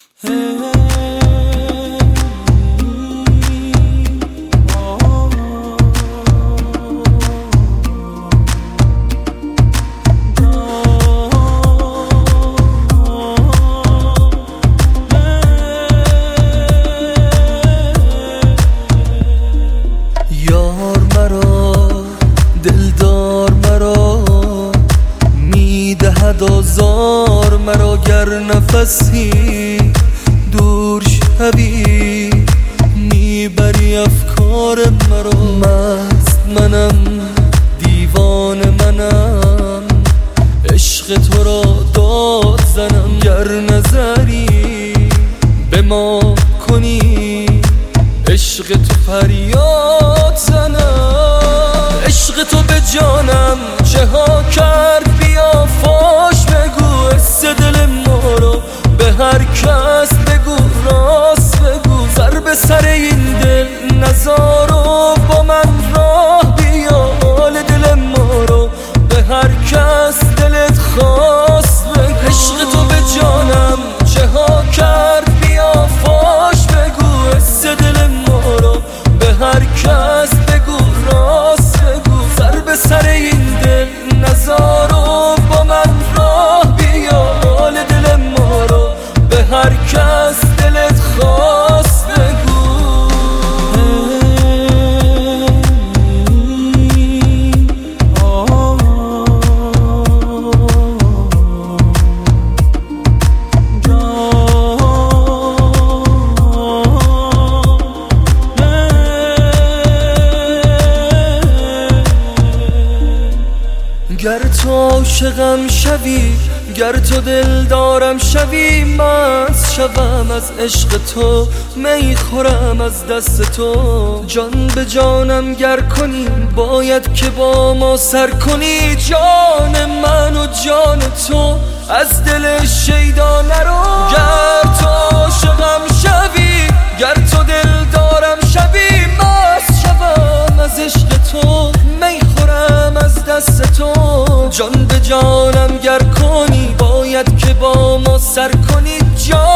یار مرا دلدار مرا میدهد آزار مرا، گر نفسی دور شوی میبری افکار مرا. مست منم دیوان منم، عشق تو را داد زنم، گر نظری به ما کنی عشق تو فریاد زنم. عشق تو به جانم چه ها کرد، بیا فاش بگو حس دل ما رو به هر کس بگو، راست بگو سر به سر این دل نزار و با من راه بیا، حال دل ما رو به هر کس دلت خواست بگو. عشق تو به جانم چه ها کرد، بیا فاش بگو حس دل ما رو به هر کس بگو، راست بگو سر به سر این دل نزار و با من راه بیا، حال دل ما رو به هر کس دلت خواست بگو. گر تو عاشقم شوی، گر تو دل دارم شوی، مست شوم از عشق تو، می خورم از دست تو. جان به جانم گر کنی باید که با ما سر کنی، جان من و جان تو از دل شیدا نرو. گر تو عاشقم شوی، گر تو دل دارم شوی، مست شوم از عشق تو، می خورم از دست تو. جان به جانم گر کنی باید که با ما سر کنی، جان